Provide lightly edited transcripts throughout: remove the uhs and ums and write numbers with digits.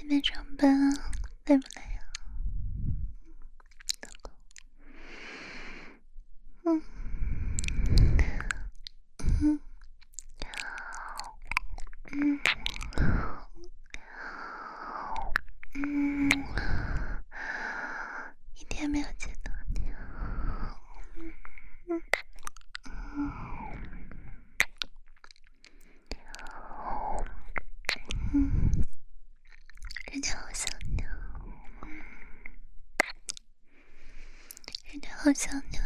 天上班累不累啊？嗯嗯嗯嗯，一天没有见到你。人家好想你啊，人家好想你啊。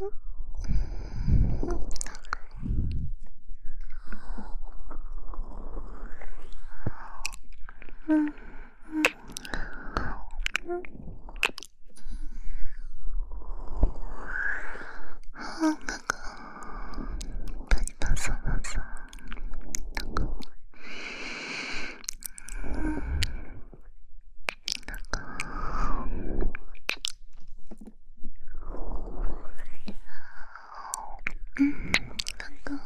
好，哥哥，帮你放松放松。哥哥，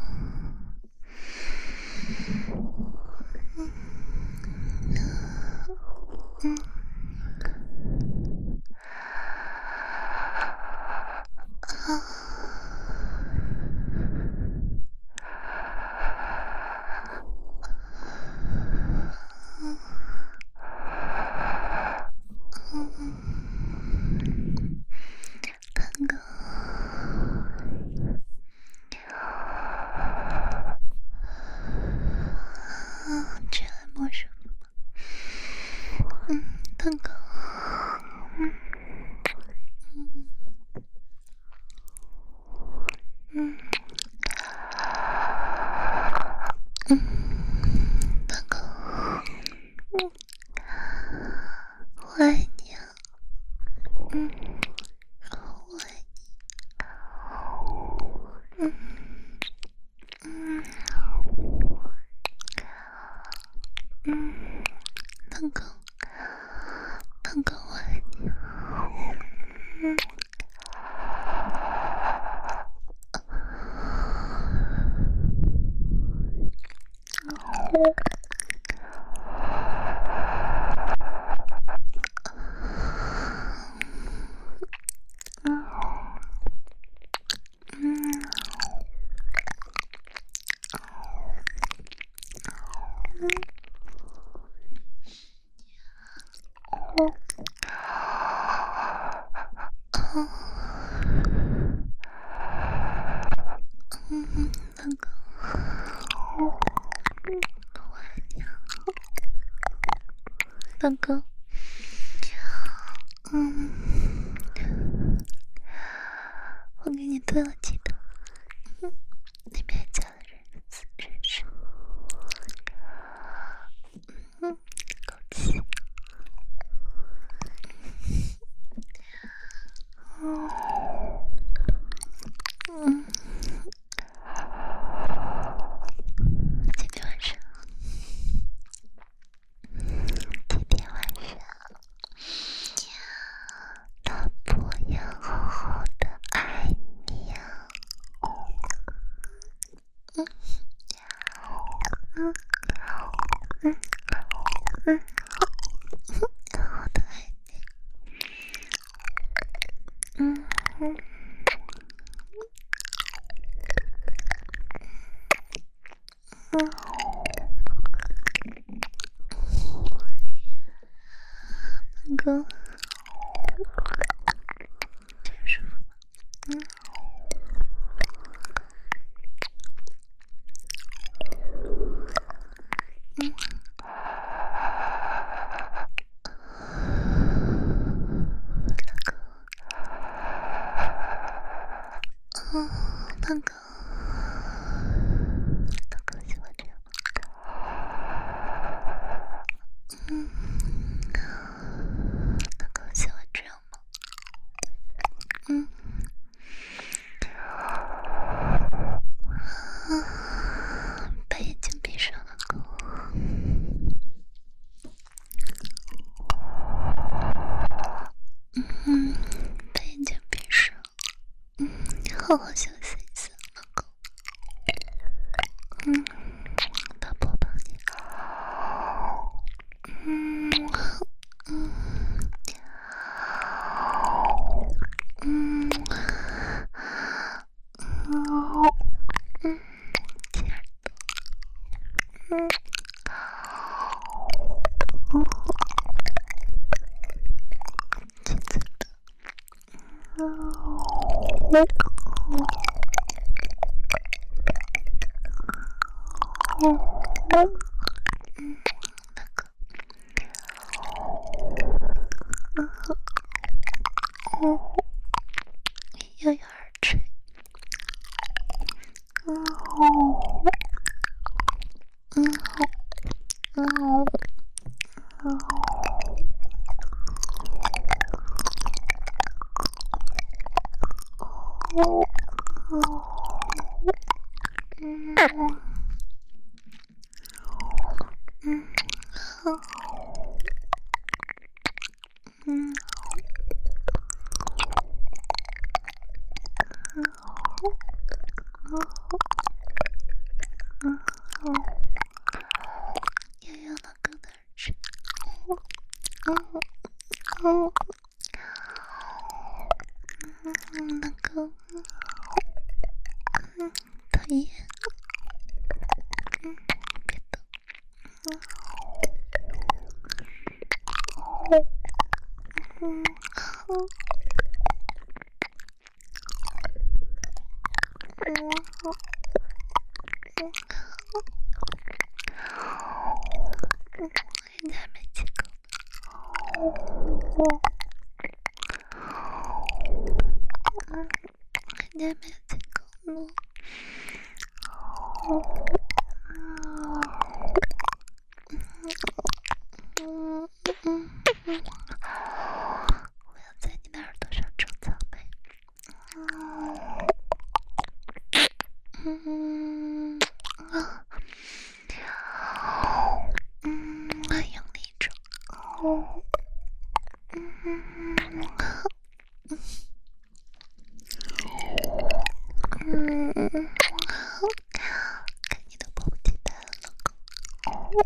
哥哥，这按摩舒服吗？哥哥，哥哥，我爱你啊，我爱你，哥哥，哥哥，我爱你。哥哥，我爱你，哥哥，我给你炖了鸡汤，里面还加了人参，枸杞，今天晚上，老婆要好好的爱你呀。好好的爱你。哥，这样舒服吗？大哥，大哥喜欢这样吗？大哥喜欢这样吗？把眼睛闭上了，哥。把眼睛闭上。好好休息一下，老公。老婆帮你。 又有耳垂，又有那个耳垂，那个讨厌，别动，人家没几个，人家没有几个呢。我要在你的耳朵上种草莓。用力种。看你都迫不及待了，老公。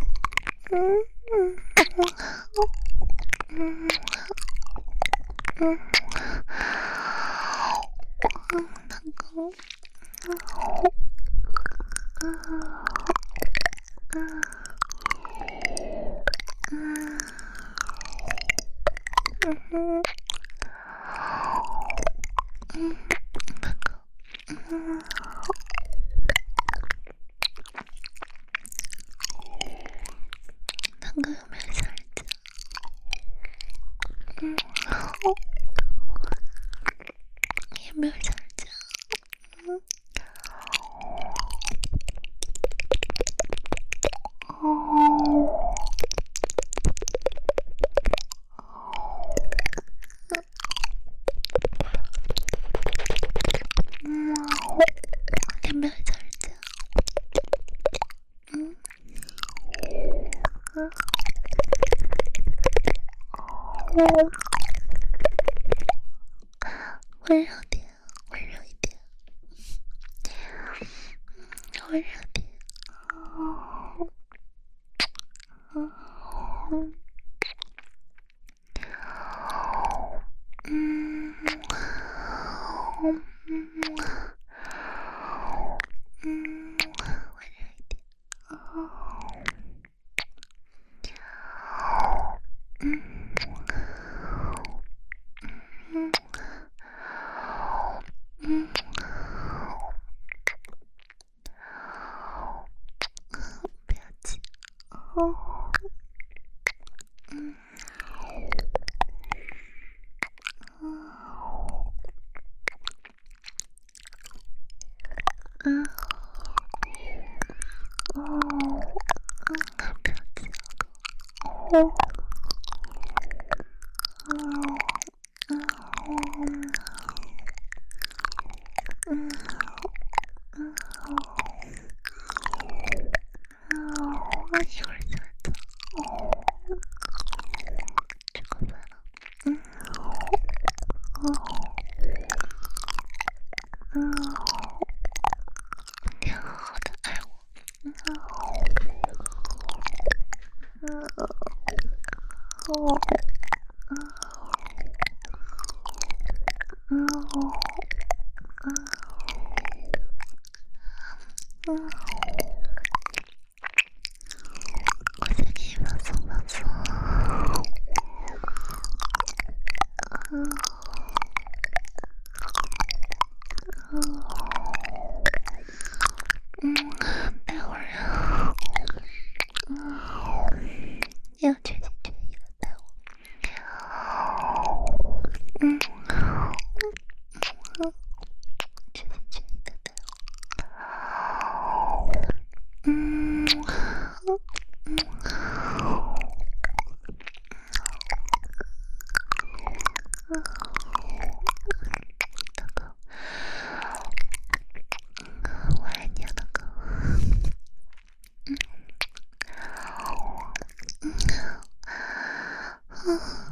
堂哥有没有想人家？你有没有想人家？有没有想人家？温柔点，温柔一点，温柔点。不要急。一会儿就会走，吃过饭了。你要好好的爱我。我想给你放松放松。 啊，